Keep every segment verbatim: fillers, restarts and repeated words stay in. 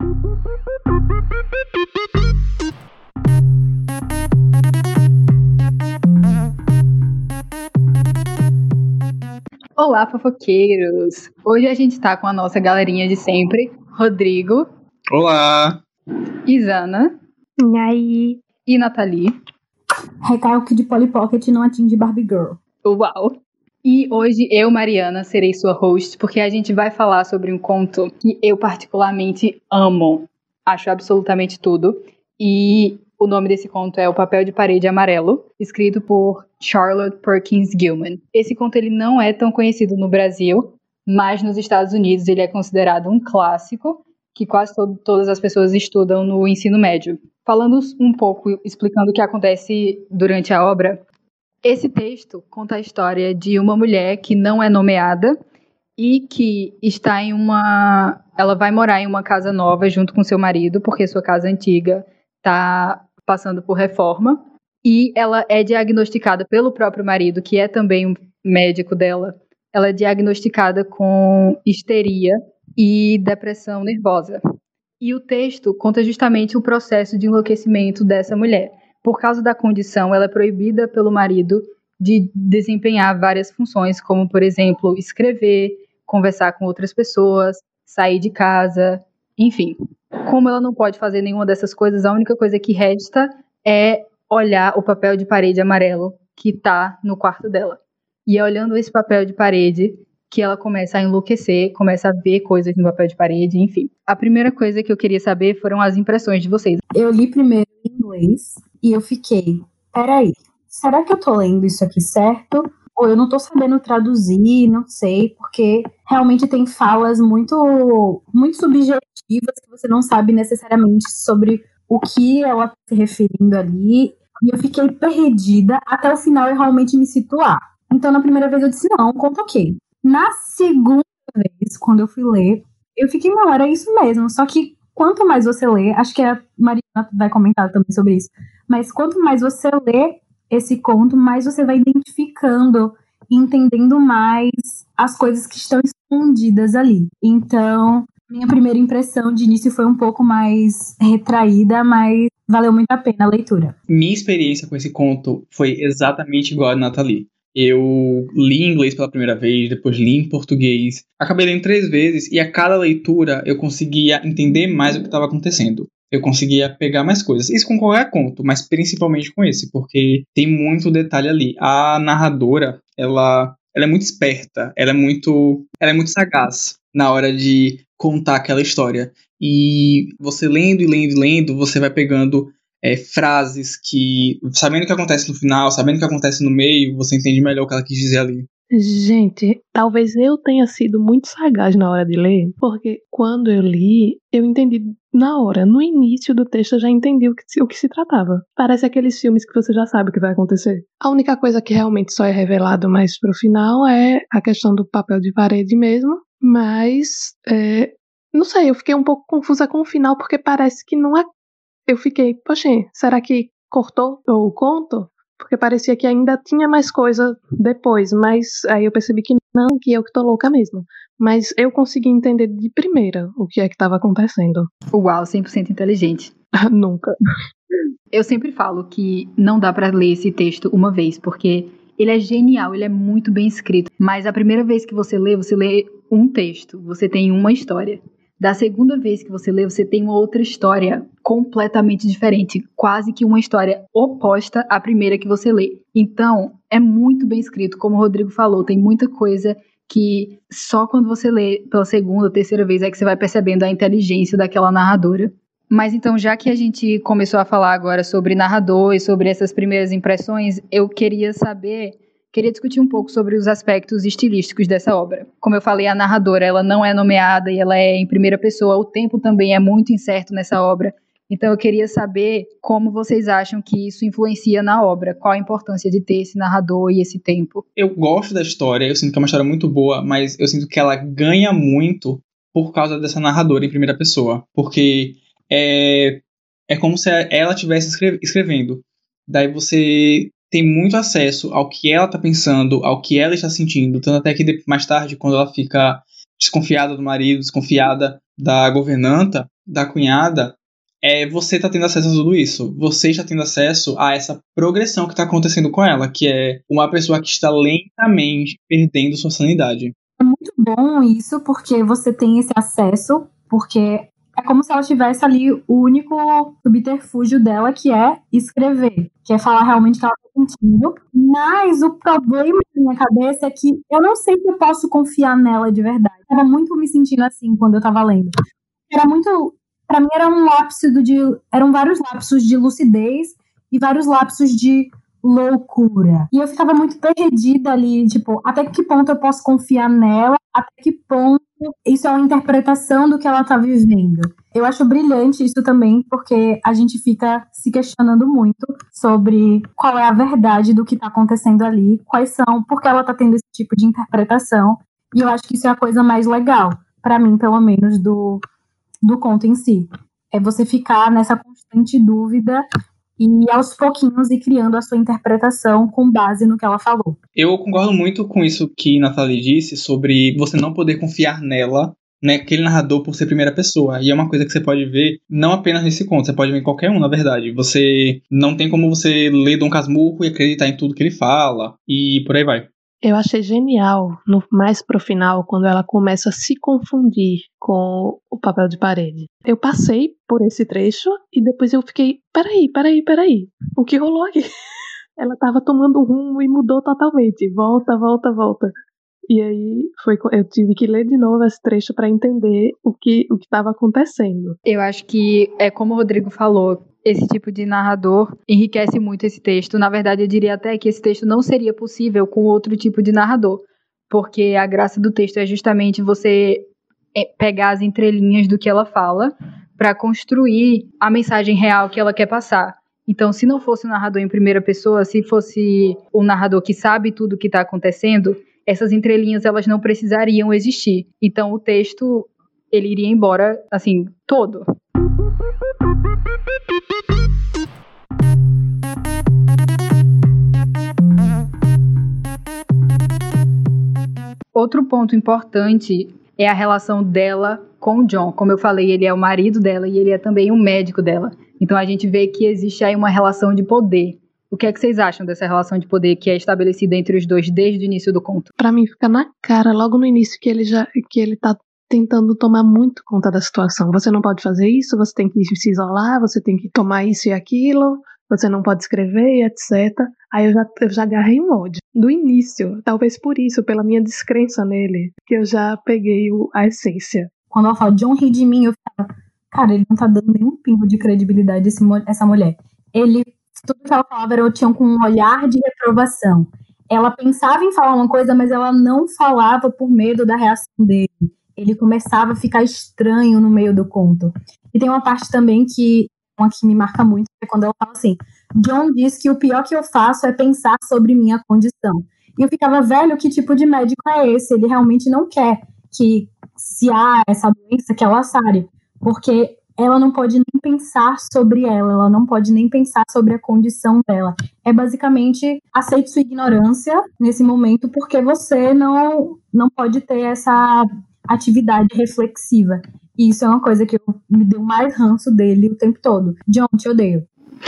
Olá, fofoqueiros! Hoje a gente tá com a nossa galerinha de sempre, Rodrigo. Olá! Isana. E aí? E Nathalie. Recalque de Polly Pocket não atinge Barbie Girl. Uau! E hoje eu, Mariana, serei sua host, porque a gente vai falar sobre um conto que eu particularmente amo. Acho absolutamente tudo. E o nome desse conto é O Papel de Parede Amarelo, escrito por Charlotte Perkins Gilman. Esse conto ele não é tão conhecido no Brasil, mas nos Estados Unidos ele é considerado um clássico que quase todo, todas as pessoas estudam no ensino médio. Falando um pouco, explicando o que acontece durante a obra, esse texto conta a história de uma mulher que não é nomeada e que está em uma... Ela vai morar em uma casa nova junto com seu marido, porque sua casa antiga está passando por reforma. E ela é diagnosticada pelo próprio marido, que é também um médico dela. Ela é diagnosticada com histeria e depressão nervosa. E o texto conta justamente o processo de enlouquecimento dessa mulher. Por causa da condição, ela é proibida pelo marido de desempenhar várias funções, como, por exemplo, escrever, conversar com outras pessoas, sair de casa, enfim. Como ela não pode fazer nenhuma dessas coisas, a única coisa que resta é olhar o papel de parede amarelo que está no quarto dela. E é olhando esse papel de parede que ela começa a enlouquecer, começa a ver coisas no papel de parede, enfim. A primeira coisa que eu queria saber foram as impressões de vocês. Eu li primeiro em inglês e eu fiquei, peraí, será que eu tô lendo isso aqui certo? Ou eu não tô sabendo traduzir, não sei, porque realmente tem falas muito, muito subjetivas que você não sabe necessariamente sobre o que ela tá se referindo ali. E eu fiquei perdida até o final eu realmente me situar. Então, na primeira vez eu disse, não, conta ok. Na segunda vez, quando eu fui ler, eu fiquei, não, era isso mesmo. Só que quanto mais você lê, acho que a Mariana vai comentar também sobre isso, mas quanto mais você lê esse conto, mais você vai identificando e entendendo mais as coisas que estão escondidas ali. Então, minha primeira impressão de início foi um pouco mais retraída, mas valeu muito a pena a leitura. Minha experiência com esse conto foi exatamente igual a Nathalie. Eu li em inglês pela primeira vez, depois li em português. Acabei lendo três vezes e a cada leitura eu conseguia entender mais o que estava acontecendo. Eu conseguia pegar mais coisas. Isso com qualquer conto, mas principalmente com esse, porque tem muito detalhe ali. A narradora, ela, ela é muito esperta, ela é muito, ela é muito sagaz na hora de contar aquela história. E você lendo e lendo e lendo, você vai pegando é, frases que, sabendo o que acontece no final, sabendo o que acontece no meio, você entende melhor o que ela quis dizer ali. Gente, talvez eu tenha sido muito sagaz na hora de ler, porque quando eu li, eu entendi na hora, no início do texto eu já entendi o que, o que se tratava. Parece aqueles filmes que você já sabe o que vai acontecer. A única coisa que realmente só é revelado mais pro final é a questão do papel de parede mesmo, mas, é, não sei, eu fiquei um pouco confusa com o final, porque parece que não é... Eu fiquei, poxa, será que cortou o conto? Porque parecia que ainda tinha mais coisa depois, mas aí eu percebi que não, que eu que tô louca mesmo. Mas eu consegui entender de primeira o que é que estava acontecendo. Uau, cem por cento inteligente. Nunca. Eu sempre falo que não dá pra ler esse texto uma vez, porque ele é genial, ele é muito bem escrito. Mas a primeira vez que você lê, você lê um texto, você tem uma história. Da segunda vez que você lê, você tem uma outra história completamente diferente, quase que uma história oposta à primeira que você lê. Então, é muito bem escrito, como o Rodrigo falou, tem muita coisa que só quando você lê pela segunda, terceira vez é que você vai percebendo a inteligência daquela narradora. Mas então, já que a gente começou a falar agora sobre narrador e sobre essas primeiras impressões, eu queria saber... Queria discutir um pouco sobre os aspectos estilísticos dessa obra. Como eu falei, a narradora ela não é nomeada e ela é em primeira pessoa. O tempo também é muito incerto nessa obra. Então eu queria saber como vocês acham que isso influencia na obra. Qual a importância de ter esse narrador e esse tempo? Eu gosto da história, eu sinto que é uma história muito boa, mas eu sinto que ela ganha muito por causa dessa narradora em primeira pessoa. Porque é, é como se ela estivesse escre- escrevendo. Daí você... tem muito acesso ao que ela está pensando, ao que ela está sentindo, tanto até que mais tarde, quando ela fica desconfiada do marido, desconfiada da governanta, da cunhada, é você tá tendo acesso a tudo isso. Você está tendo acesso a essa progressão que tá acontecendo com ela, que é uma pessoa que está lentamente perdendo sua sanidade. É muito bom isso, porque você tem esse acesso, porque é como se ela tivesse ali o único subterfúgio dela, que é escrever, que é falar realmente o que ela tá sentindo. Mas o problema na minha cabeça é que eu não sei se eu posso confiar nela de verdade. Eu tava muito me sentindo assim quando eu tava lendo. Era muito... Pra mim era um lapso de... Eram vários lapsos de lucidez e vários lapsos de loucura. E eu ficava muito perdida ali, tipo, até que ponto eu posso confiar nela, até que ponto isso é uma interpretação do que ela tá vivendo. Eu acho brilhante isso também, porque a gente fica se questionando muito sobre qual é a verdade do que tá acontecendo ali, quais são, porque ela tá tendo esse tipo de interpretação, e eu acho que isso é a coisa mais legal, pra mim, pelo menos, do, do conto em si. É você ficar nessa constante dúvida e aos pouquinhos ir criando a sua interpretação com base no que ela falou. Eu concordo muito com isso que Nathalie disse sobre você não poder confiar nela, né, aquele narrador por ser primeira pessoa. E é uma coisa que você pode ver não apenas nesse conto, você pode ver em qualquer um, na verdade. Você não tem como você ler Dom Casmurro e acreditar em tudo que ele fala, e por aí vai. Eu achei genial, no, mais pro final, quando ela começa a se confundir com o papel de parede. Eu passei por esse trecho e depois eu fiquei, peraí, peraí, peraí, o que rolou aqui? Ela tava tomando um rumo e mudou totalmente, volta, volta, volta. E aí foi, eu tive que ler de novo esse trecho para entender o que o que estava acontecendo. Eu acho que é como o Rodrigo falou, esse tipo de narrador enriquece muito esse texto. Na verdade, eu diria até que esse texto não seria possível com outro tipo de narrador, porque a graça do texto é justamente você pegar as entrelinhas do que ela fala para construir a mensagem real que ela quer passar. Então, se não fosse um narrador em primeira pessoa, se fosse um narrador que sabe tudo o que está acontecendo, essas entrelinhas elas não precisariam existir. Então, o texto ele iria embora, assim, todo. Outro ponto importante é a relação dela com o John. Como eu falei, ele é o marido dela e ele é também o médico dela. Então a gente vê que existe aí uma relação de poder. O que é que vocês acham dessa relação de poder que é estabelecida entre os dois desde o início do conto? Pra mim fica na cara, logo no início, que ele já que ele tá tentando tomar muito conta da situação. Você não pode fazer isso, você tem que se isolar, você tem que tomar isso e aquilo, você não pode escrever, etcétera. Aí eu já, eu já agarrei um ódio. Do início, talvez por isso, pela minha descrença nele, que eu já peguei o, a essência. Quando ela fala, John ri de mim, eu ficava, cara, ele não tá dando nenhum pingo de credibilidade esse, essa mulher. Ele, tudo que ela falava, eu tinha com um olhar de reprovação. Ela pensava em falar uma coisa, mas ela não falava por medo da reação dele. Ele começava a ficar estranho no meio do conto. E tem uma parte também que, uma que me marca muito, é quando ela fala assim, John diz que o pior que eu faço é pensar sobre minha condição. E eu ficava, velho, que tipo de médico é esse? Ele realmente não quer que, se há essa doença, que ela sare. Porque ela não pode nem pensar sobre ela, ela não pode nem pensar sobre a condição dela. É basicamente, aceite sua ignorância nesse momento, porque você não, não pode ter essa atividade reflexiva. E isso é uma coisa que eu, me deu mais ranço dele o tempo todo. John, te odeio.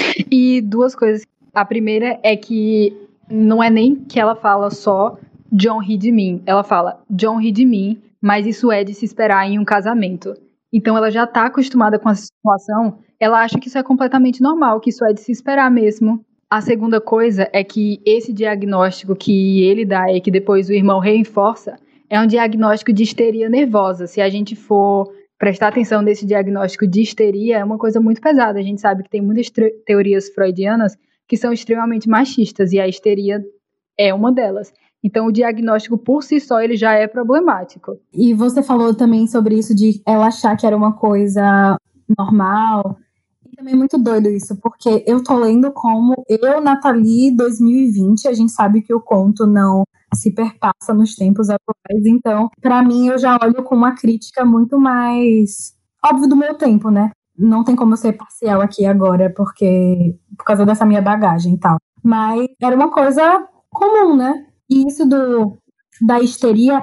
E duas coisas. A primeira é que não é nem que ela fala só John ri de mim. Ela fala John ri de mim, mas isso é de se esperar em um casamento. Então ela já tá acostumada com essa situação, ela acha que isso é completamente normal, que isso é de se esperar mesmo. A segunda coisa é que esse diagnóstico que ele dá e que depois o irmão reforça é um diagnóstico de histeria nervosa. Se a gente for prestar atenção nesse diagnóstico de histeria, é uma coisa muito pesada. A gente sabe que tem muitas teorias freudianas que são extremamente machistas e a histeria é uma delas. Então, o diagnóstico por si só, ele já é problemático. E você falou também sobre isso de ela achar que era uma coisa normal. E também é muito doido isso, porque eu tô lendo como eu, Nathalie, dois mil e vinte, a gente sabe que o conto não se perpassa nos tempos atuais. Então, pra mim, eu já olho com uma crítica muito mais óbvio do meu tempo, né? Não tem como eu ser parcial aqui agora, porque por causa dessa minha bagagem e tal. Mas era uma coisa comum, né? E isso do, da histeria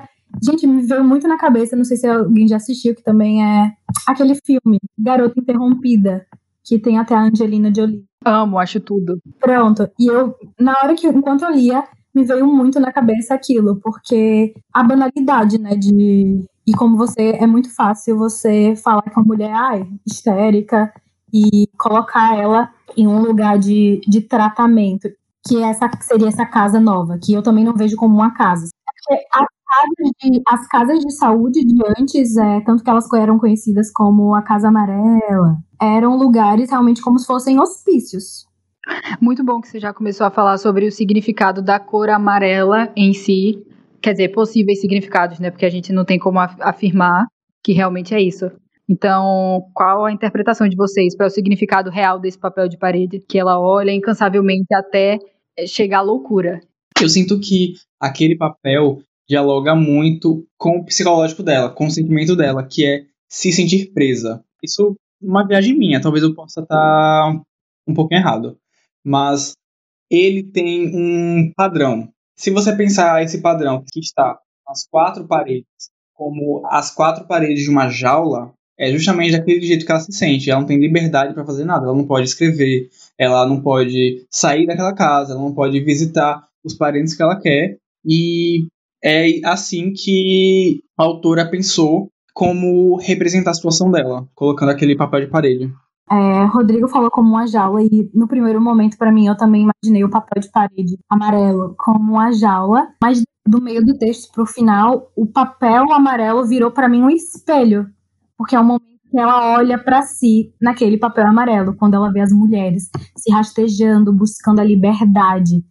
Gente, me veio muito na cabeça, não sei se alguém já assistiu, que também é aquele filme, Garota Interrompida, que tem até a Angelina Jolie. Amo, acho tudo. Pronto. E eu, na hora que, enquanto eu lia, me veio muito na cabeça aquilo, porque a banalidade, né, de... E como você, é muito fácil você falar com a mulher, ai, histérica, e colocar ela em um lugar de, de tratamento, que essa, seria essa casa nova, que eu também não vejo como uma casa. Porque as casas de, as casas de saúde de antes, é, tanto que elas eram conhecidas como a Casa Amarela, eram lugares realmente como se fossem hospícios. Muito bom que você já começou a falar sobre o significado da cor amarela em si. Quer dizer, possíveis significados, né? Porque a gente não tem como afirmar que realmente é isso. Então, qual a interpretação de vocês para o significado real desse papel de parede? Que ela olha incansavelmente até chegar à loucura. Eu sinto que aquele papel dialoga muito com o psicológico dela, com o sentimento dela, que é se sentir presa. Isso é uma viagem minha, talvez eu possa estar um pouquinho errado. Mas ele tem um padrão. Se você pensar esse padrão que está nas quatro paredes como as quatro paredes de uma jaula, é justamente daquele jeito que ela se sente. Ela não tem liberdade para fazer nada. Ela não pode escrever, ela não pode sair daquela casa, ela não pode visitar os parentes que ela quer. E é assim que a autora pensou como representar a situação dela, colocando aquele papel de parede. É, Rodrigo falou como uma jaula e no primeiro momento para mim eu também imaginei o papel de parede amarelo como uma jaula, mas do meio do texto pro final o papel amarelo virou para mim um espelho, porque é um momento que ela olha para si naquele papel amarelo, quando ela vê as mulheres se rastejando, buscando a liberdade,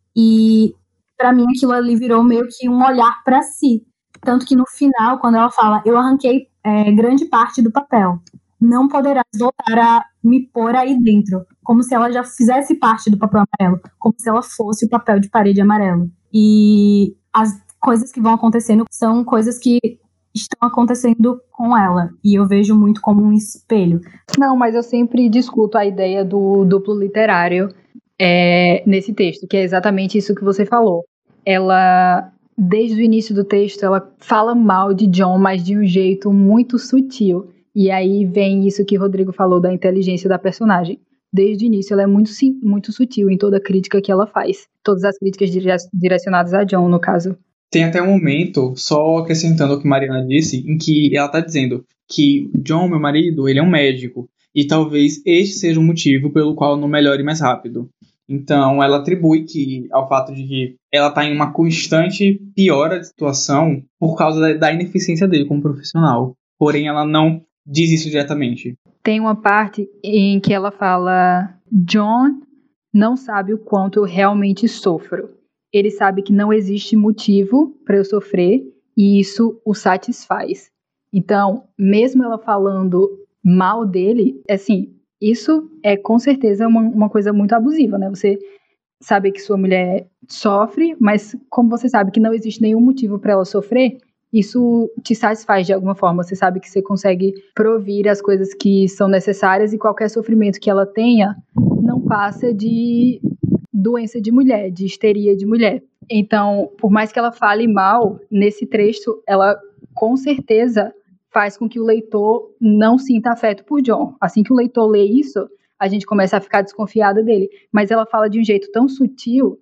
e para mim aquilo ali virou meio que um olhar para si, tanto que no final quando ela fala eu arranquei é, grande parte do papel, não poderás voltar a me pôr aí dentro, como se ela já fizesse parte do papel amarelo, como se ela fosse o papel de parede amarelo. E as coisas que vão acontecendo são coisas que estão acontecendo com ela, e eu vejo muito como um espelho. Não, mas eu sempre discuto a ideia do duplo literário é, nesse texto, que é exatamente isso que você falou. Ela, desde o início do texto, ela fala mal de John, mas de um jeito muito sutil. E aí vem isso que o Rodrigo falou da inteligência da personagem. Desde o início ela é muito, muito sutil em toda a crítica que ela faz. Todas as críticas direcionadas a John, no caso. Tem até um momento, só acrescentando o que Mariana disse, em que ela está dizendo que John, meu marido, ele é um médico. E talvez este seja o motivo pelo qual não melhore mais rápido. Então ela atribui que, ao fato de que ela está em uma constante piora de situação por causa da, da ineficiência dele como profissional. Porém ela não diz isso diretamente. Tem uma parte em que ela fala: John não sabe o quanto eu realmente sofro. Ele sabe que não existe motivo para eu sofrer e isso o satisfaz. Então, mesmo ela falando mal dele, assim, isso é com certeza uma, uma coisa muito abusiva, né? Você sabe que sua mulher sofre, mas como você sabe que não existe nenhum motivo para ela sofrer, isso te satisfaz de alguma forma. Você sabe que você consegue provir as coisas que são necessárias e qualquer sofrimento que ela tenha não passa de doença de mulher, de histeria de mulher. Então, por mais que ela fale mal, nesse trecho, ela com certeza faz com que o leitor não sinta afeto por John. Assim que o leitor lê isso, a gente começa a ficar desconfiada dele. Mas ela fala de um jeito tão sutil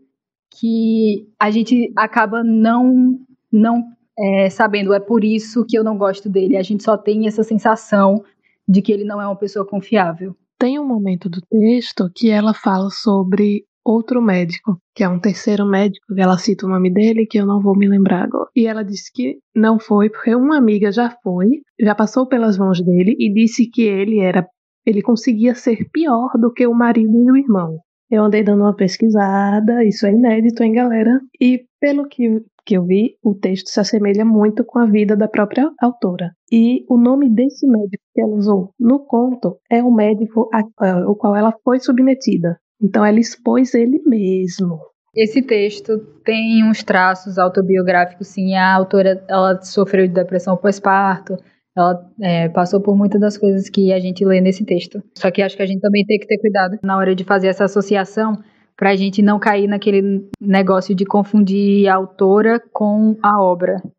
que a gente acaba não... não É, sabendo, é por isso que eu não gosto dele. A gente só tem essa sensação de que ele não é uma pessoa confiável. Tem um momento do texto que ela fala sobre outro médico, que é um terceiro médico, que ela cita o nome dele, que eu não vou me lembrar agora. E ela disse que não foi, porque uma amiga já foi, já passou pelas mãos dele e disse que ele era, ele conseguia ser pior do que o marido e o irmão. Eu andei dando uma pesquisada, isso é inédito, hein, galera? E pelo que, que eu vi, o texto se assemelha muito com a vida da própria autora. E o nome desse médico que ela usou no conto é o médico ao qual ela foi submetida. Então ela expôs ele mesmo. Esse texto tem uns traços autobiográficos, sim. A autora, ela sofreu de depressão pós-parto. Ela é, passou por muitas das coisas que a gente lê nesse texto. Só que acho que a gente também tem que ter cuidado na hora de fazer essa associação para a gente não cair naquele negócio de confundir a autora com a obra.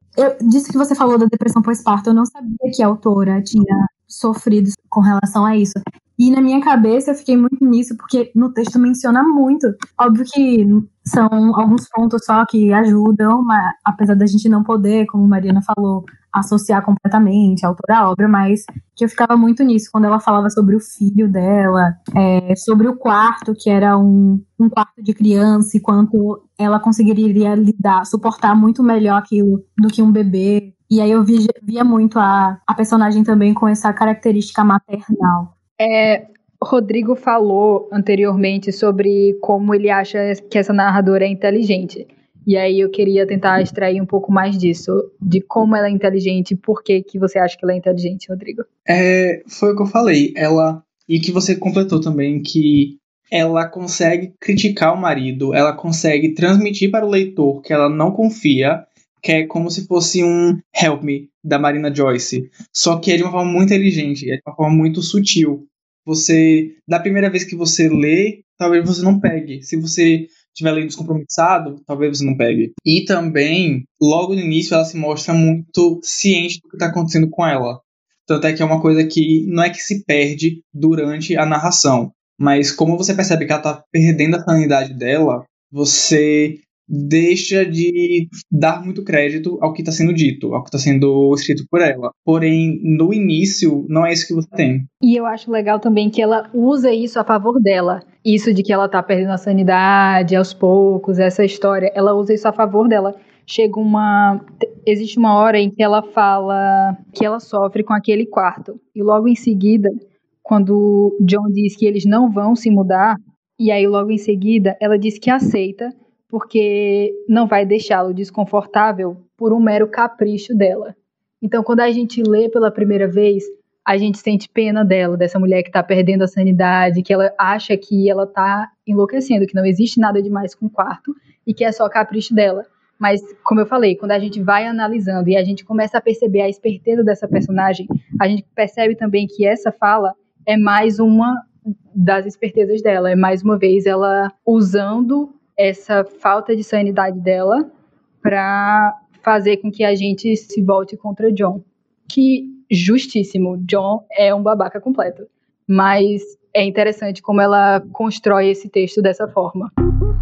Eu disse que você falou da depressão pós-parto, eu não sabia que a autora tinha sofrido com relação a isso. E na minha cabeça eu fiquei muito nisso, porque no texto menciona muito. Óbvio que são alguns pontos só que ajudam, mas, apesar da gente não poder, como Mariana falou, associar completamente a autora à obra, mas que eu ficava muito nisso, quando ela falava sobre o filho dela, é, sobre o quarto, que era um, um quarto de criança, e quanto ela conseguiria lidar, suportar muito melhor aquilo do que um bebê. E aí eu via, via muito a, a personagem também com essa característica maternal. É, Rodrigo falou anteriormente sobre como ele acha que essa narradora é inteligente. E aí eu queria tentar extrair um pouco mais disso, de como ela é inteligente e por que, que você acha que ela é inteligente, Rodrigo. É, foi o que eu falei. Ela, e que você completou também, que ela consegue criticar o marido, ela consegue transmitir para o leitor que ela não confia, que é como se fosse um Help Me, da Marina Joyce. Só que é de uma forma muito inteligente, é de uma forma muito sutil. Você, da primeira vez que você lê, talvez você não pegue. Se você estiver lendo descompromissado, talvez você não pegue. E também, logo no início, ela se mostra muito ciente do que está acontecendo com ela. Tanto é que é uma coisa que não é que se perde durante a narração, mas como você percebe que ela está perdendo a sanidade dela, você deixa de dar muito crédito ao que está sendo dito, ao que está sendo escrito por ela. Porém, no início, não é isso que você tem. E eu acho legal também que ela usa isso a favor dela. Isso de que ela tá perdendo a sanidade aos poucos, essa história, ela usa isso a favor dela. Chega uma... Existe uma hora em que ela fala que ela sofre com aquele quarto. E logo em seguida, quando John diz que eles não vão se mudar, e aí logo em seguida ela diz que aceita, porque não vai deixá-lo desconfortável por um mero capricho dela. Então, quando a gente lê pela primeira vez, a gente sente pena dela, dessa mulher que está perdendo a sanidade, que ela acha que ela está enlouquecendo, que não existe nada demais com o quarto e que é só capricho dela. Mas, como eu falei, quando a gente vai analisando e a gente começa a perceber a esperteza dessa personagem, a gente percebe também que essa fala é mais uma das espertezas dela, é mais uma vez ela usando essa falta de sanidade dela para fazer com que a gente se volte contra John. Que, justíssimo, John é um babaca completo. Mas é interessante como ela constrói esse texto dessa forma.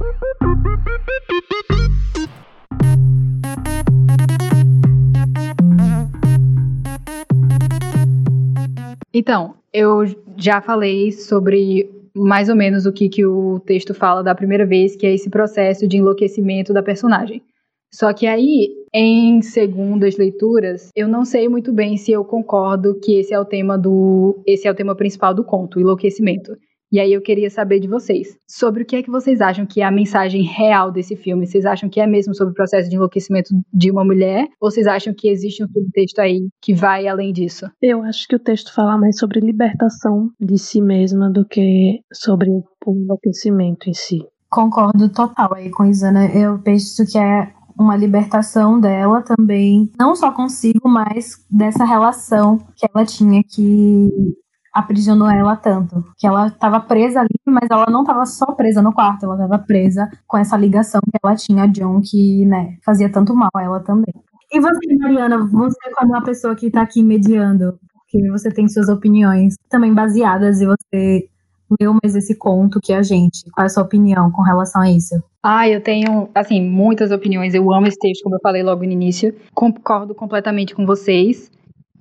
Então, eu já falei sobre mais ou menos o que, que o texto fala da primeira vez, que é esse processo de enlouquecimento da personagem. Só que aí, em segundas leituras, eu não sei muito bem se eu concordo que esse é o tema do, esse é o tema principal do conto, o enlouquecimento. E aí eu queria saber de vocês, sobre o que é que vocês acham que é a mensagem real desse filme. Vocês acham que é mesmo sobre o processo de enlouquecimento de uma mulher? Ou vocês acham que existe um subtexto aí que vai além disso? Eu acho que o texto fala mais sobre libertação de si mesma do que sobre o enlouquecimento em si. Concordo total aí com Isana. Eu penso que é uma libertação dela também, não só consigo, mas dessa relação que ela tinha que aprisionou ela tanto, que ela estava presa ali, mas ela não estava só presa no quarto, ela estava presa com essa ligação que ela tinha a John, que, né, fazia tanto mal a ela também. E você, Mariana, você como uma pessoa que está aqui mediando, porque você tem suas opiniões também baseadas e você leu mais esse conto que a gente, qual é a sua opinião com relação a isso? Ah, eu tenho, assim, muitas opiniões, eu amo esse texto, como eu falei logo no início, concordo completamente com vocês.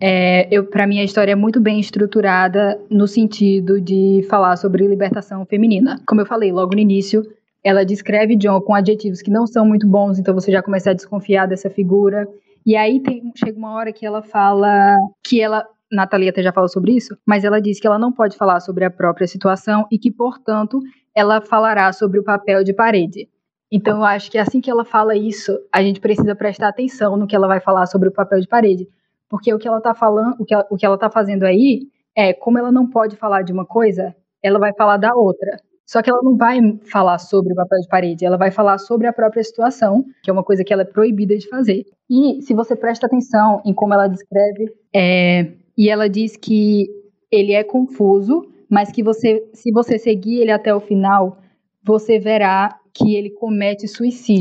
É, eu, para mim, a história é muito bem estruturada no sentido de falar sobre libertação feminina. Como eu falei logo no início, ela descreve John com adjetivos que não são muito bons, então você já começa a desconfiar dessa figura. E aí tem, chega uma hora que ela fala que ela... Nathalie até já falou sobre isso, mas ela diz que ela não pode falar sobre a própria situação e que, portanto, ela falará sobre o papel de parede. Então, eu acho que assim que ela fala isso, a gente precisa prestar atenção no que ela vai falar sobre o papel de parede. Porque o que ela está falando, o que ela, o que ela está fazendo aí é, como ela não pode falar de uma coisa, ela vai falar da outra. Só que ela não vai falar sobre o papel de parede, ela vai falar sobre a própria situação, que é uma coisa que ela é proibida de fazer. E se você presta atenção em como ela descreve, é, e ela diz que ele é confuso, mas que você, se você seguir ele até o final, você verá que ele comete suicídio.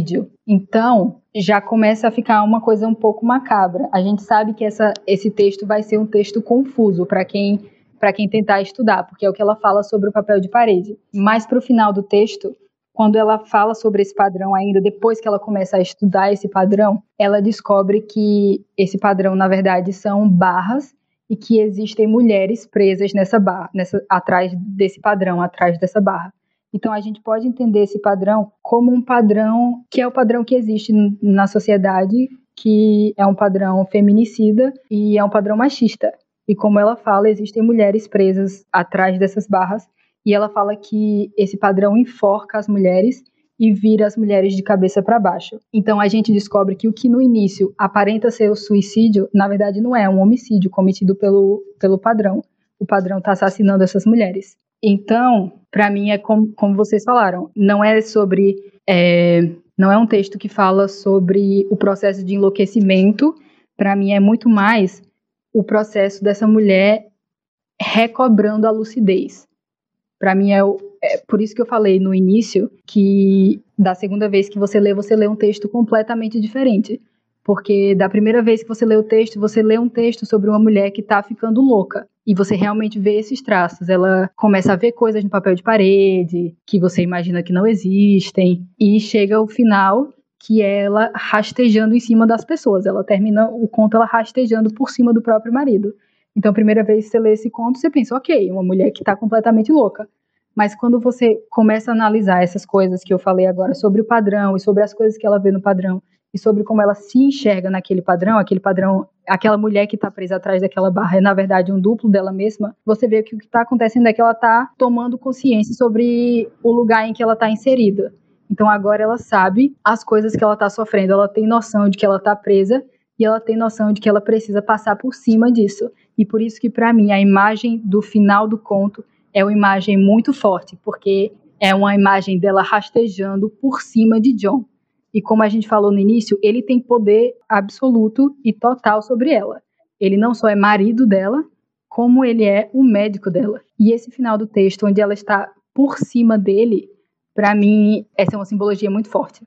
Então, já começa a ficar uma coisa um pouco macabra. A gente sabe que essa, esse texto vai ser um texto confuso para quem, para quem tentar estudar, porque é o que ela fala sobre o papel de parede. Mas para o final do texto, quando ela fala sobre esse padrão ainda, depois que ela começa a estudar esse padrão, ela descobre que esse padrão, na verdade, são barras e que existem mulheres presas nessa barra, nessa, atrás desse padrão, atrás dessa barra. Então, a gente pode entender esse padrão como um padrão que é o padrão que existe na sociedade, que é um padrão feminicida e é um padrão machista. E como ela fala, existem mulheres presas atrás dessas barras, e ela fala que esse padrão enforca as mulheres e vira as mulheres de cabeça para baixo. Então, a gente descobre que o que no início aparenta ser o suicídio, na verdade não é um homicídio cometido pelo, pelo padrão. O padrão está assassinando essas mulheres. Então, para mim, é como, como vocês falaram, não é sobre, é, não é um texto que fala sobre o processo de enlouquecimento. Para mim, é muito mais o processo dessa mulher recobrando a lucidez. Para mim, é, o, é por isso que eu falei no início que da segunda vez que você lê, você lê um texto completamente diferente. Porque da primeira vez que você lê o texto, você lê um texto sobre uma mulher que está ficando louca. E você realmente vê esses traços. Ela começa a ver coisas no papel de parede, que você imagina que não existem. E chega ao final, que é ela rastejando em cima das pessoas. Ela termina o conto ela rastejando por cima do próprio marido. Então, a primeira vez que você lê esse conto, você pensa, ok, uma mulher que está completamente louca. Mas quando você começa a analisar essas coisas que eu falei agora sobre o padrão e sobre as coisas que ela vê no padrão, e sobre como ela se enxerga naquele padrão, aquele padrão, aquela mulher que está presa atrás daquela barra é, na verdade, um duplo dela mesma, você vê que o que está acontecendo é que ela está tomando consciência sobre o lugar em que ela está inserida. Então, agora ela sabe as coisas que ela está sofrendo, ela tem noção de que ela está presa e ela tem noção de que ela precisa passar por cima disso. E por isso que, para mim, a imagem do final do conto é uma imagem muito forte, porque é uma imagem dela rastejando por cima de John. E como a gente falou no início, ele tem poder absoluto e total sobre ela. Ele não só é marido dela, como ele é o médico dela. E esse final do texto, onde ela está por cima dele, para mim, essa é uma simbologia muito forte.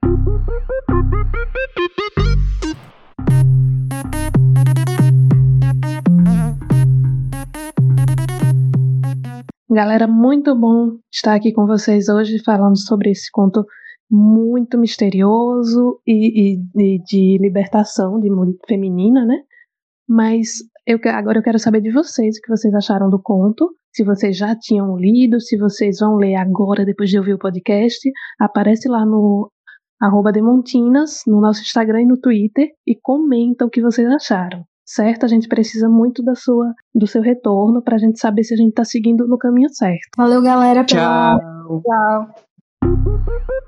Galera, muito bom estar aqui com vocês hoje falando sobre esse conto muito misterioso e, e, e de libertação de feminina, né? Mas eu, agora eu quero saber de vocês o que vocês acharam do conto, se vocês já tinham lido, se vocês vão ler agora depois de ouvir o podcast. Aparece lá no arroba Demontinas, no nosso Instagram e no Twitter, e comenta o que vocês acharam, certo? A gente precisa muito da sua, do seu retorno pra gente saber se a gente tá seguindo no caminho certo. Valeu, galera. Tchau. Tchau.